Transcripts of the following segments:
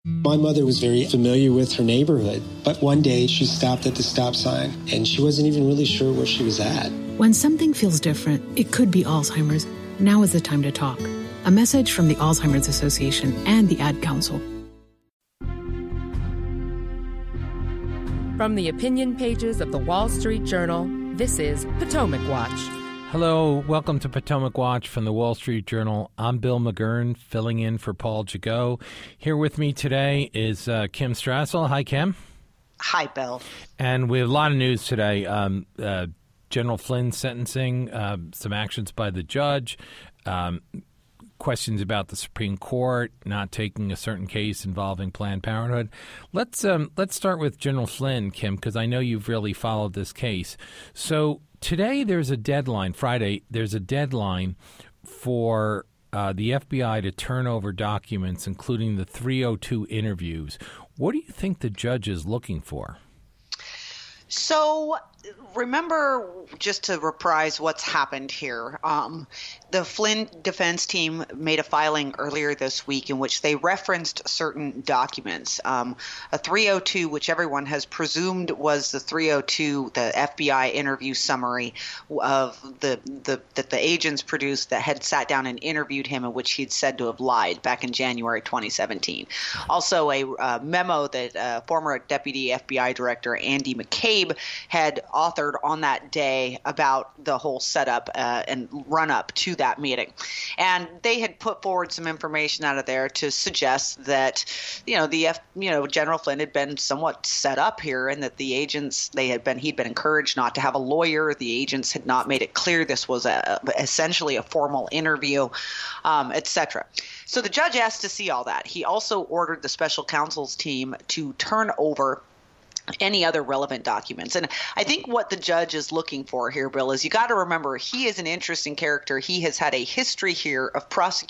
My mother was very familiar with her neighborhood, but one day she stopped at the stop sign and she wasn't even really sure where she was at. When something feels different, it could be Alzheimer's. Now is the time to talk. A message from the Alzheimer's Association and the Ad Council. From the opinion pages of the Wall Street Journal, this is Potomac Watch. Hello, welcome to Potomac Watch from the Wall Street Journal. I'm Bill McGurn, filling in for Paul Jagot. Here with me today is Kim Strassel. Hi, Kim. Hi, Bill. And we have a lot of news today. General Flynn sentencing, some actions by the judge, questions about the Supreme Court not taking a certain case involving Planned Parenthood. Let's start with General Flynn, Kim, because I know you've really followed this case. So today there's a deadline, Friday, there's a deadline for the FBI to turn over documents, including the 302 interviews. What do you think the judge is looking for? So remember, just to reprise what's happened here, the Flynn defense team made a filing earlier this week in which they referenced certain documents. A 302, which everyone has presumed was the 302, the FBI interview summary of that the agents produced that had sat down and interviewed him, in which he'd said to have lied back in January 2017. Also, a memo that former Deputy FBI Director Andy McCabe had authored on that day about the whole setup and run-up to that meeting. And they had put forward some information out of there to suggest that, General Flynn had been somewhat set up here, and that the agents, he'd been encouraged not to have a lawyer. The agents had not made it clear this was essentially a formal interview, etc. So the judge asked to see all that. He also ordered the special counsel's team to turn over any other relevant documents. And I think what the judge is looking for here, Bill, is you got to remember he is an interesting character. He has had a history here of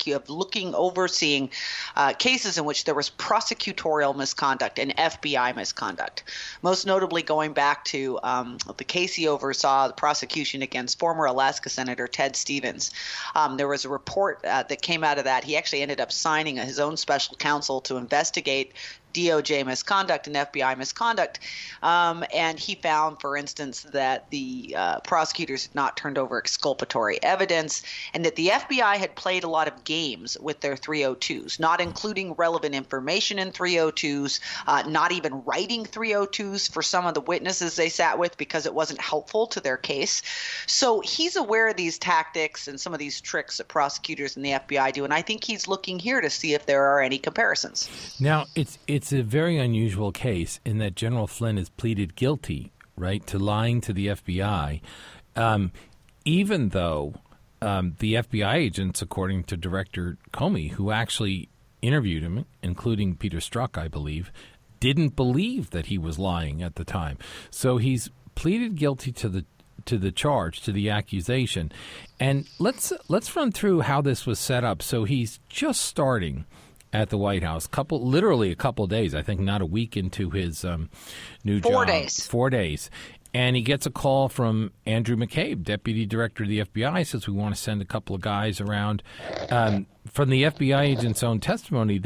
overseeing cases in which there was prosecutorial misconduct and FBI misconduct. Most notably going back to the case he oversaw, the prosecution against former Alaska Senator Ted Stevens. There was a report that came out of that. He actually ended up signing his own special counsel to investigate DOJ misconduct and FBI misconduct. And he found, for instance, that the prosecutors had not turned over exculpatory evidence, and that the FBI had played a lot of games with their 302s, not including relevant information in 302s, not even writing 302s for some of the witnesses they sat with because it wasn't helpful to their case. So he's aware of these tactics and some of these tricks that prosecutors and the FBI do, and I think he's looking here to see if there are any comparisons. Now, it's a very unusual case in that General Flynn has pleaded guilty, right, to lying to the FBI, even though the FBI agents, according to Director Comey, who actually interviewed him, including Peter Strzok, I believe, didn't believe that he was lying at the time. So he's pleaded guilty to the charge, to the accusation. And let's run through how this was set up. So he's just starting at the White House, literally a couple of days, I think not a week into his new job. 4 days. 4 days. And he gets a call from Andrew McCabe, Deputy Director of the FBI, says we want to send a couple of guys around. From the FBI agent's own testimony,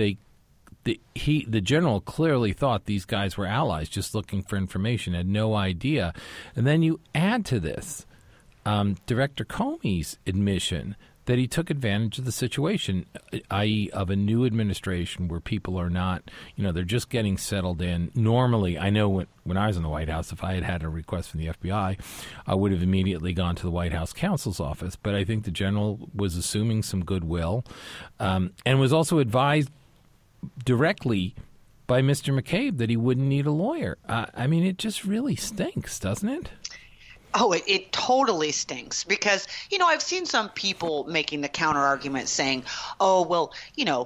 the general clearly thought these guys were allies, just looking for information, had no idea. And then you add to this Director Comey's admission that he took advantage of the situation, i.e. of a new administration where people are not, they're just getting settled in. Normally, I know when I was in the White House, if I had had a request from the FBI, I would have immediately gone to the White House counsel's office. But I think the general was assuming some goodwill and was also advised directly by Mr. McCabe that he wouldn't need a lawyer. It just really stinks, doesn't it? Oh, it totally stinks because, I've seen some people making the counter argument saying, oh, well,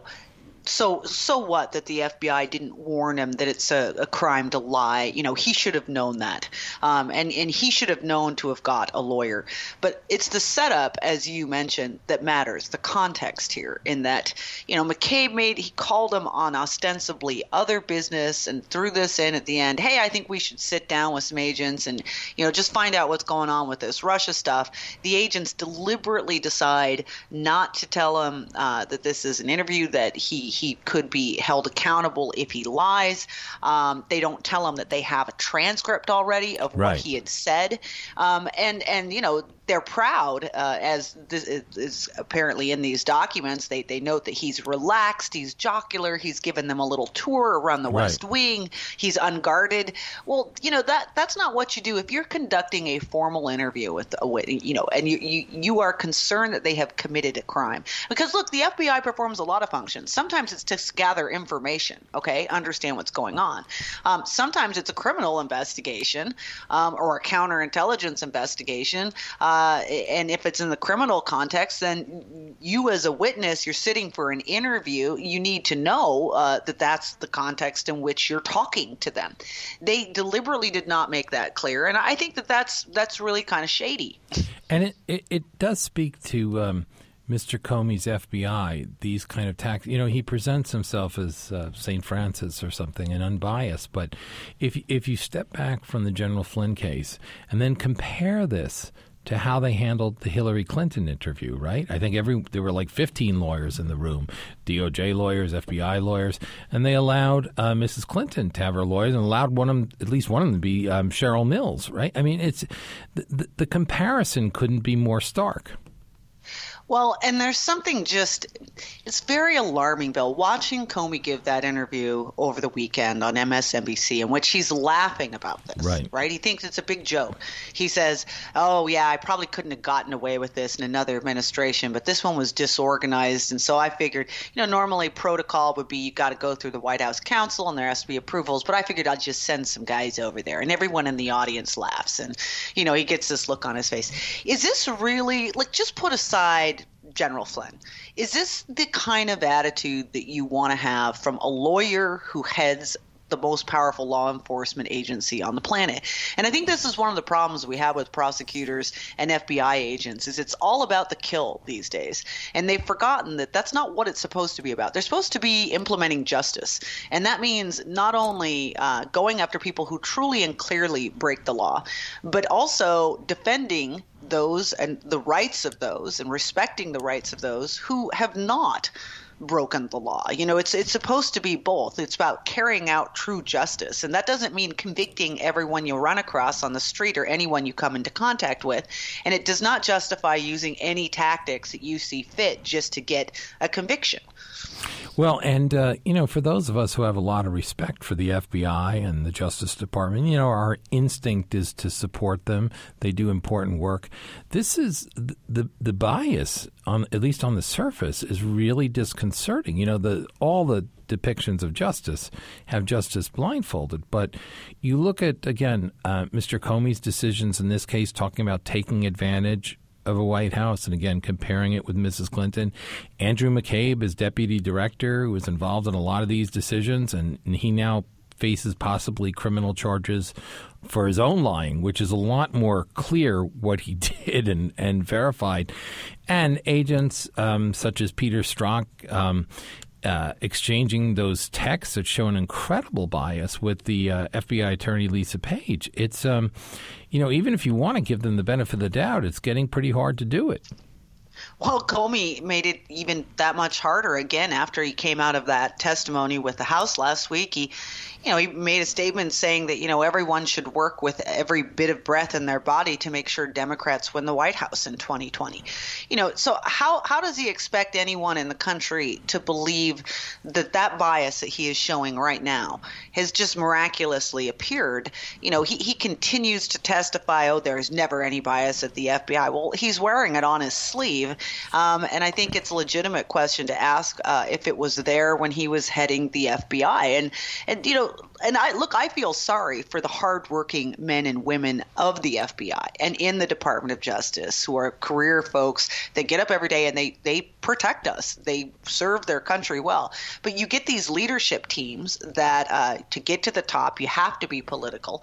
So what that the FBI didn't warn him that it's a crime to lie? He should have known that. And he should have known to have got a lawyer. But it's the setup, as you mentioned, that matters, the context here in that, McCabe he called him on ostensibly other business and threw this in at the end. Hey, I think we should sit down with some agents and, just find out what's going on with this Russia stuff. The agents deliberately decide not to tell him that this is an interview that he he could be held accountable if he lies. They don't tell him that they have a transcript already of what he had said. And they're proud, as this is apparently in these documents. They note that he's relaxed, he's jocular, he's given them a little tour around the West Wing, he's unguarded. Well, that's not what you do if you're conducting a formal interview with and you are concerned that they have committed a crime. Because look, the FBI performs a lot of functions. Sometimes it's to gather information, understand what's going on. Sometimes it's a criminal investigation or a counterintelligence investigation. And if it's in the criminal context, then you as a witness, you're sitting for an interview, you need to know that that's the context in which you're talking to them. They deliberately did not make that clear, and I think that's really kind of shady. And it does speak to Mr. Comey's FBI, these kind of tactics. He presents himself as St. Francis or something and unbiased. But if you step back from the General Flynn case and then compare this to how they handled the Hillary Clinton interview, right? I think there were like 15 lawyers in the room, DOJ lawyers, FBI lawyers, and they allowed Mrs. Clinton to have her lawyers and allowed at least one of them to be Cheryl Mills, right? I mean, it's the comparison couldn't be more stark. Well, and there's something it's very alarming, Bill, watching Comey give that interview over the weekend on MSNBC in which he's laughing about this, right? He thinks it's a big joke. He says, oh, yeah, I probably couldn't have gotten away with this in another administration, but this one was disorganized. And so I figured, normally protocol would be you got to go through the White House counsel and there has to be approvals, but I figured I'd just send some guys over there. And everyone in the audience laughs. And, he gets this look on his face. Is this really, just put aside General Flynn, is this the kind of attitude that you want to have from a lawyer who heads the most powerful law enforcement agency on the planet? And I think this is one of the problems we have with prosecutors and FBI agents is it's all about the kill these days. And they've forgotten that that's not what it's supposed to be about. They're supposed to be implementing justice. And that means not only going after people who truly and clearly break the law, but also defending those and the rights of those and respecting the rights of those who have not broken the law. It's supposed to be both. It's about carrying out true justice. And that doesn't mean convicting everyone you run across on the street or anyone you come into contact with. And it does not justify using any tactics that you see fit just to get a conviction. Well, and, for those of us who have a lot of respect for the FBI and the Justice Department, our instinct is to support them. They do important work. This is the bias, at least on the surface, is really disconcerting. All the depictions of justice have justice blindfolded. But you look at, again, Mr. Comey's decisions in this case, talking about taking advantage of a White House, and again, comparing it with Mrs. Clinton. Andrew McCabe is deputy director who was involved in a lot of these decisions, and he now faces possibly criminal charges for his own lying, which is a lot more clear what he did and verified. And agents such as Peter Strzok exchanging those texts that show an incredible bias with the FBI attorney Lisa Page. It's, even if you want to give them the benefit of the doubt, it's getting pretty hard to do it. Well, Comey made it even that much harder again after he came out of that testimony with the House last week. He made a statement saying that, everyone should work with every bit of breath in their body to make sure Democrats win the White House in 2020. So how does he expect anyone in the country to believe that bias that he is showing right now has just miraculously appeared? He continues to testify, there's never any bias at the FBI. Well, he's wearing it on his sleeve. And I think it's a legitimate question to ask if it was there when he was heading the FBI. And I feel sorry for the hardworking men and women of the FBI and in the Department of Justice who are career folks that get up every day and they protect us. They serve their country well. But you get these leadership teams that to get to the top, you have to be political.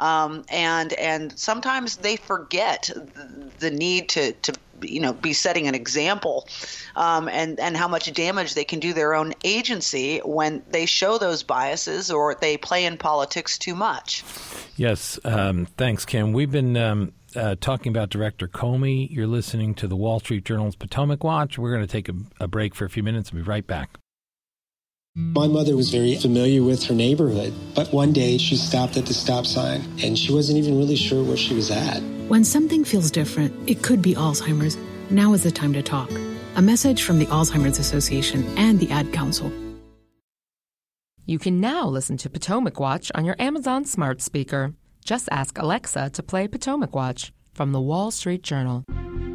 And sometimes they forget the need to be setting an example and how much damage they can do their own agency when they show those biases or they play in politics too much. Yes. Thanks, Kim. We've been talking about Director Comey. You're listening to the Wall Street Journal's Potomac Watch. We're going to take a break for a few minutes and be right back. My mother was very familiar with her neighborhood, but one day she stopped at the stop sign and she wasn't even really sure where she was at. When something feels different, it could be Alzheimer's. Now is the time to talk. A message from the Alzheimer's Association and the Ad Council. You can now listen to Potomac Watch on your Amazon smart speaker. Just ask Alexa to play Potomac Watch from the Wall Street Journal.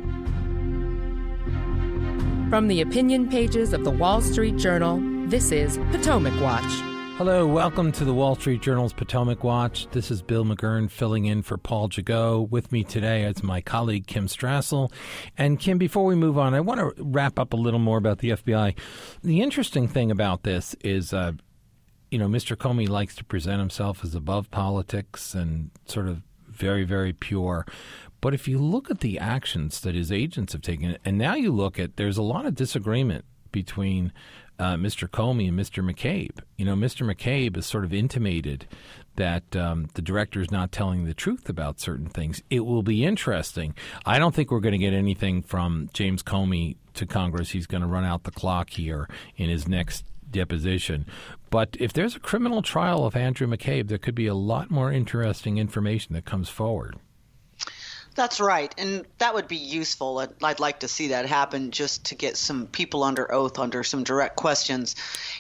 From the opinion pages of the Wall Street Journal, this is Potomac Watch. Hello, welcome to the Wall Street Journal's Potomac Watch. This is Bill McGurn filling in for Paul Jagot. With me today is my colleague Kim Strassel. And Kim, before we move on, I want to wrap up a little more about the FBI. The interesting thing about this is, Mr. Comey likes to present himself as above politics and sort of very, very pure. But if you look at the actions that his agents have taken, and now you look at, there's a lot of disagreement between Mr. Comey and Mr. McCabe. Mr. McCabe has sort of intimated that the director is not telling the truth about certain things. It will be interesting. I don't think we're going to get anything from James Comey to Congress. He's going to run out the clock here in his next deposition. But if there's a criminal trial of Andrew McCabe, there could be a lot more interesting information that comes forward. That's right, and that would be useful. I'd like to see that happen just to get some people under oath under some direct questions.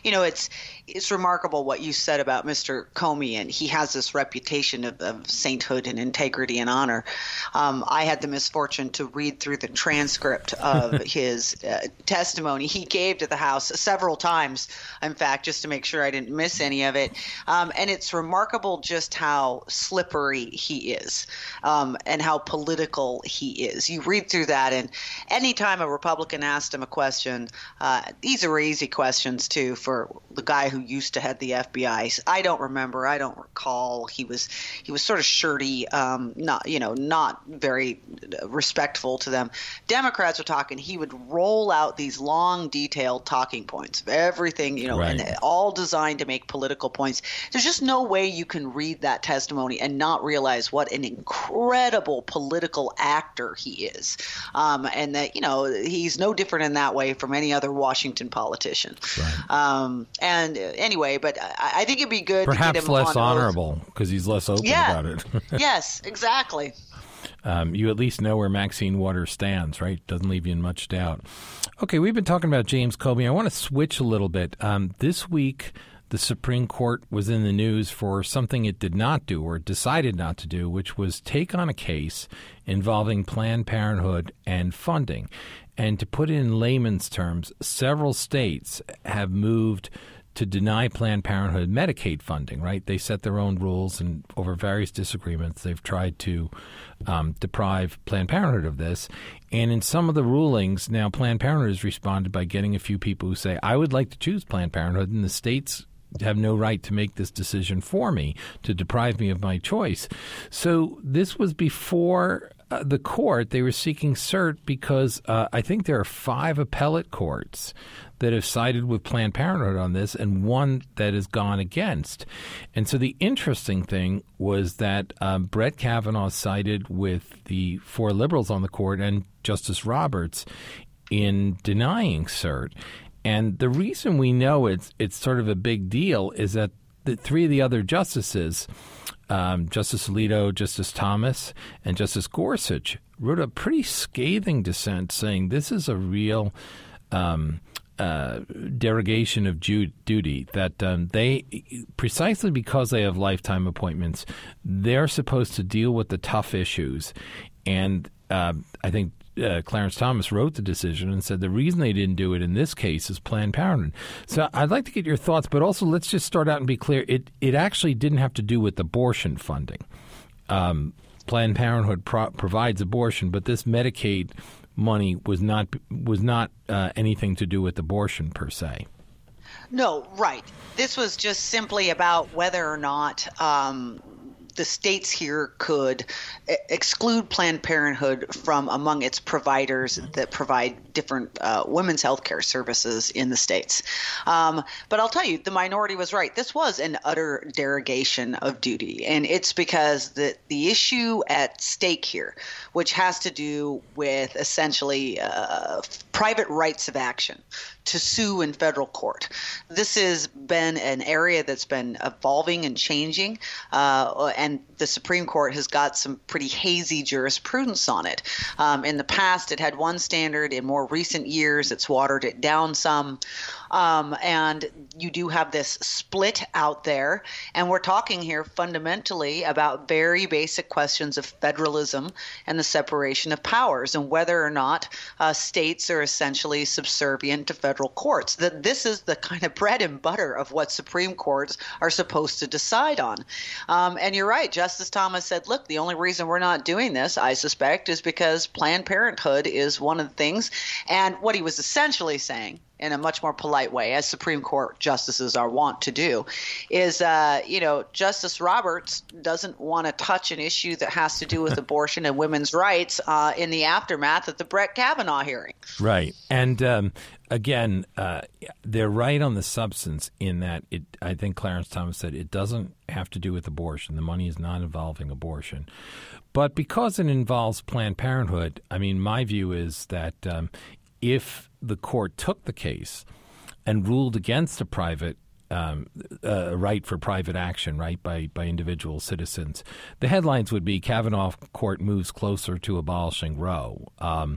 It's remarkable what you said about Mr. Comey, and he has this reputation of sainthood and integrity and honor. I had the misfortune to read through the transcript of his testimony he gave to the House several times, in fact, just to make sure I didn't miss any of it. And it's remarkable just how slippery he is and how political he is. You read through that, and anytime a Republican asked him a question, these are easy questions, too, for the guy who used to head the FBI. I don't recall. He was sort of shirty, not very respectful to them. Democrats were talking. He would roll out these long, detailed talking points of everything, right, and all designed to make political points. There's just no way you can read that testimony and not realize what an incredible political actor he is, and that he's no different in that way from any other Washington politician. Right. And anyway, but I think it'd be good perhaps to get him less honorable because he's less open about it. Yes, exactly. You at least know where Maxine Waters stands, right? Doesn't leave you in much doubt. Okay, we've been talking about James Comey. I want to switch a little bit. This week, the Supreme Court was in the news for something it did not do or decided not to do, which was take on a case involving Planned Parenthood and funding. And to put it in layman's terms, several states have moved to deny Planned Parenthood Medicaid funding, right? They set their own rules, and over various disagreements, they've tried to deprive Planned Parenthood of this. And in some of the rulings, now Planned Parenthood has responded by getting a few people who say, I would like to choose Planned Parenthood, and the states have no right to make this decision for me, to deprive me of my choice. So this was before the court. They were seeking cert because I think there are 5 appellate courts that have sided with Planned Parenthood on this and one that has gone against. And so the interesting thing was that Brett Kavanaugh sided with the 4 liberals on the court and Justice Roberts in denying cert. And the reason we know it's sort of a big deal is that the 3 of the other justices, Justice Alito, Justice Thomas, and Justice Gorsuch, wrote a pretty scathing dissent saying this is a real derogation of duty, that they, precisely because they have lifetime appointments, they're supposed to deal with the tough issues. And I think Clarence Thomas wrote the decision and said the reason they didn't do it in this case is Planned Parenthood. So I'd like to get your thoughts, but also let's just start out and be clear. It actually didn't have to do with abortion funding. Planned Parenthood provides abortion, but this Medicaid money was not anything to do with abortion per se. No, right. This was just simply about whether or not the states here could exclude Planned Parenthood from among its providers that provide different women's health care services in the states. But I'll tell you, the minority was right. This was an utter derogation of duty. And it's because the issue at stake here, which has to do with essentially private rights of action to sue in federal court. This has been an area that's been evolving and changing, and the Supreme Court has got some pretty hazy jurisprudence on it. In the past, it had one standard. In more recent years, it's watered it down some. And you do have this split out there. And we're talking here fundamentally about very basic questions of federalism and the separation of powers and whether or not states are essentially subservient to federal courts. That this is the kind of bread and butter of what Supreme Courts are supposed to decide on. And you're right. Justice Thomas said, look, the only reason we're not doing this, I suspect, is because Planned Parenthood is one of the things. And what he was essentially saying, in a much more polite way, as Supreme Court justices are wont to do, is, Justice Roberts doesn't want to touch an issue that has to do with abortion and women's rights in the aftermath of the Brett Kavanaugh hearing. Right. And again, they're right on the substance in that I think Clarence Thomas said it doesn't have to do with abortion. The money is not involving abortion. But because it involves Planned Parenthood, I mean, my view is that if the court took the case and ruled against a private right for private action, right, by individual citizens, the headlines would be Kavanaugh court moves closer to abolishing Roe.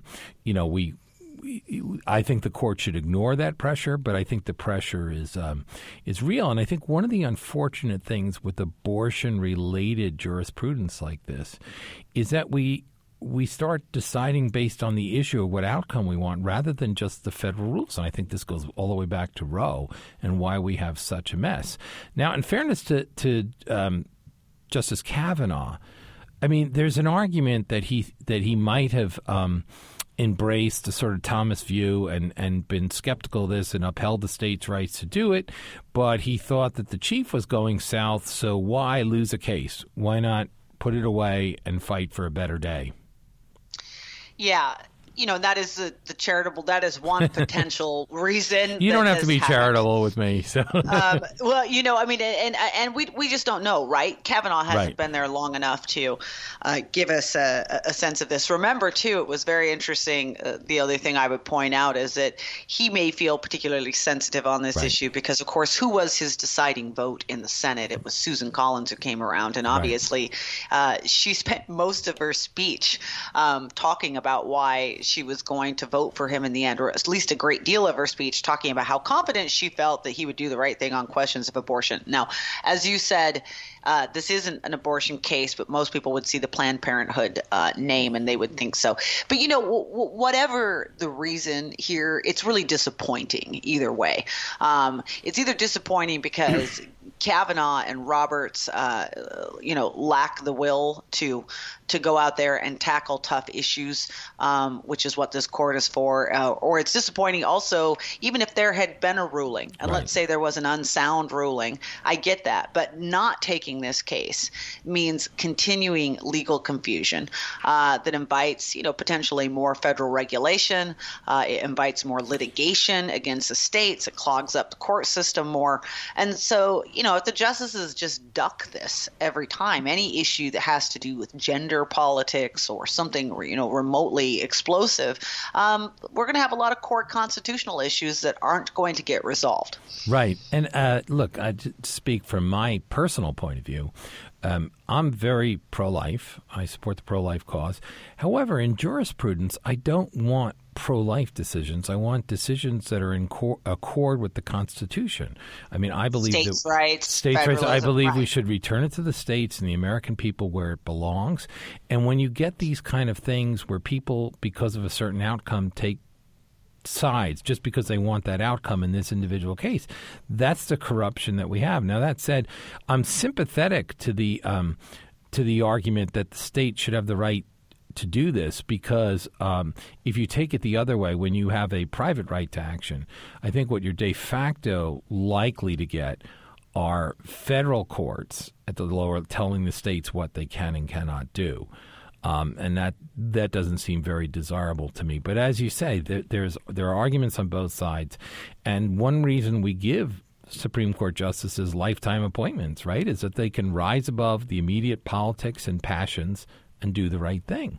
I think the court should ignore that pressure, but I think the pressure is real. And I think one of the unfortunate things with abortion-related jurisprudence like this is that we start deciding based on the issue of what outcome we want rather than just the federal rules. And I think this goes all the way back to Roe and why we have such a mess. Now, in fairness to Justice Kavanaugh, I mean, there's an argument that he might have embraced the sort of Thomas view and been skeptical of this and upheld the state's rights to do it, but he thought that the chief was going south, so why lose a case? Why not put it away and fight for a better day? Yeah. That is the charitable. That is one potential reason. You don't have to be charitable with me. So, and we just don't know, right? Kavanaugh hasn't been there long enough to give us a sense of this. Remember, too, it was very interesting. The other thing I would point out is that he may feel particularly sensitive on this issue because, of course, who was his deciding vote in the Senate? It was Susan Collins who came around, and obviously, she spent most of her speech talking about why she was going to vote for him in the end, or at least a great deal of her speech talking about how confident she felt that he would do the right thing on questions of abortion. Now, as you said, this isn't an abortion case, but most people would see the Planned Parenthood name and they would think so. But, whatever the reason here, it's really disappointing either way. It's either disappointing because Kavanaugh and Roberts, lack the will to go out there and tackle tough issues, which is what this court is for. Or it's disappointing also, even if there had been a ruling, and let's say there was an unsound ruling, I get that. But not taking this case means continuing legal confusion that invites, potentially more federal regulation. It invites more litigation against the states. It clogs up the court system more. And so, if the justices just duck this every time, any issue that has to do with gender politics or something, remotely explosive, we're going to have a lot of court constitutional issues that aren't going to get resolved. Right. And look, I speak from my personal point of view. I'm very pro-life. I support the pro-life cause. However, in jurisprudence, I don't want pro-life decisions. I want decisions that are in accord with the Constitution. I mean, I believe states' rights. I believe we should return it to the states and the American people where it belongs. And when you get these kind of things where people, because of a certain outcome, take sides just because they want that outcome in this individual case, that's the corruption that we have. Now, that said, I'm sympathetic to the argument that the state should have the right to do this because if you take it the other way, when you have a private right to action, I think what you're de facto likely to get are federal courts at the lower telling the states what they can and cannot do. And that doesn't seem very desirable to me. But as you say, there are arguments on both sides. And one reason we give Supreme Court justices lifetime appointments, right, is that they can rise above the immediate politics and passions and do the right thing.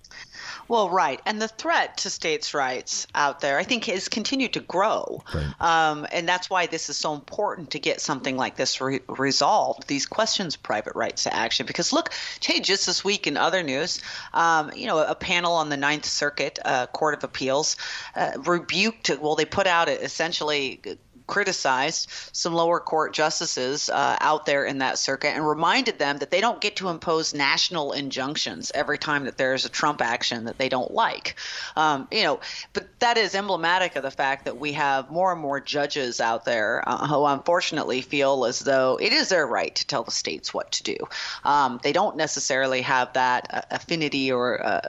Well, right. And the threat to states' rights out there, I think, has continued to grow. Right. And that's why this is so important to get something like this resolved, these questions of private rights to action. Because look, hey, just this week in other news, a panel on the Ninth Circuit Court of Appeals rebuked, well, they put out essentially criticized some lower court justices out there in that circuit and reminded them that they don't get to impose national injunctions every time that there's a Trump action that they don't like. But that is emblematic of the fact that we have more and more judges out there who unfortunately feel as though it is their right to tell the states what to do. They don't necessarily have that affinity or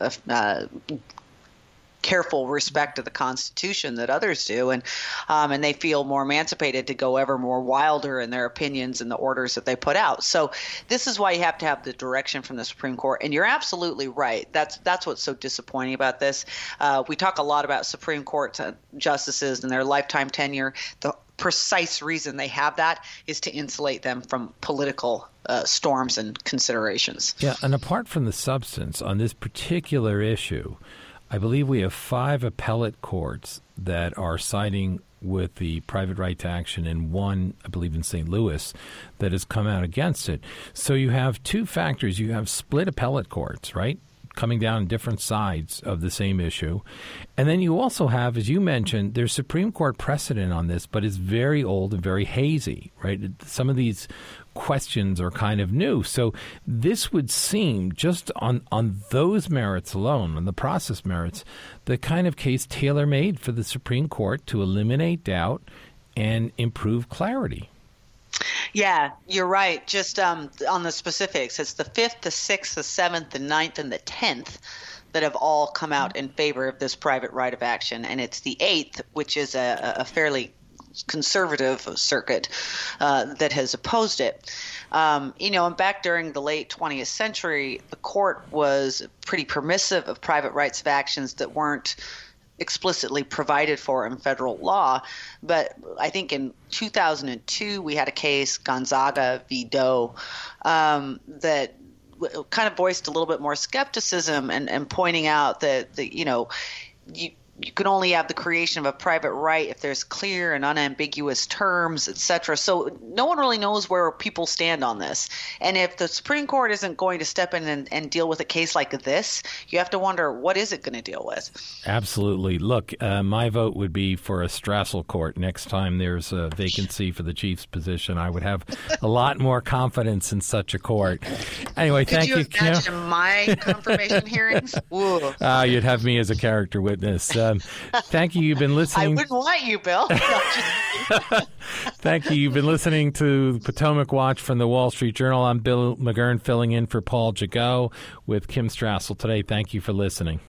careful respect of the Constitution that others do, and they feel more emancipated to go ever more wilder in their opinions and the orders that they put out. So this is why you have to have the direction from the Supreme Court. And you're absolutely right. That's what's so disappointing about this. We talk a lot about Supreme Court justices and their lifetime tenure. The precise reason they have that is to insulate them from political storms and considerations. Yeah, and apart from the substance on this particular issue, I believe we have 5 appellate courts that are siding with the private right to action, and one, I believe in St. Louis, that has come out against it. So you have 2 factors. You have split appellate courts, right, coming down on different sides of the same issue. And then you also have, as you mentioned, there's Supreme Court precedent on this, but it's very old and very hazy, right? Some of these questions are kind of new. So this would seem, just on those merits alone, on the process merits, the kind of case tailor-made for the Supreme Court to eliminate doubt and improve clarity. Yeah, you're right. Just on the specifics, it's the 5th, the 6th, the 7th, the 9th, and the 10th that have all come out in favor of this private right of action. And it's the 8th, which is a fairly conservative circuit that has opposed it. And back during the late 20th century, the court was pretty permissive of private rights of actions that weren't explicitly provided for in federal law. But I think in 2002, we had a case, Gonzaga v. Doe, that kind of voiced a little bit more skepticism and pointing out that you can only have the creation of a private right if there's clear and unambiguous terms, et cetera. So no one really knows where people stand on this. And if the Supreme Court isn't going to step in and deal with a case like this, you have to wonder, what is it going to deal with? Absolutely. Look, my vote would be for a Strassel court. Next time there's a vacancy for the chief's position, I would have a lot more confidence in such a court. Anyway, thank you. Could you imagine my confirmation hearings? You'd have me as a character witness. Thank you. You've been listening. I wouldn't want you, Bill. Thank you. You've been listening to Potomac Watch from the Wall Street Journal. I'm Bill McGurn, filling in for Paul Jagot with Kim Strassel today. Thank you for listening.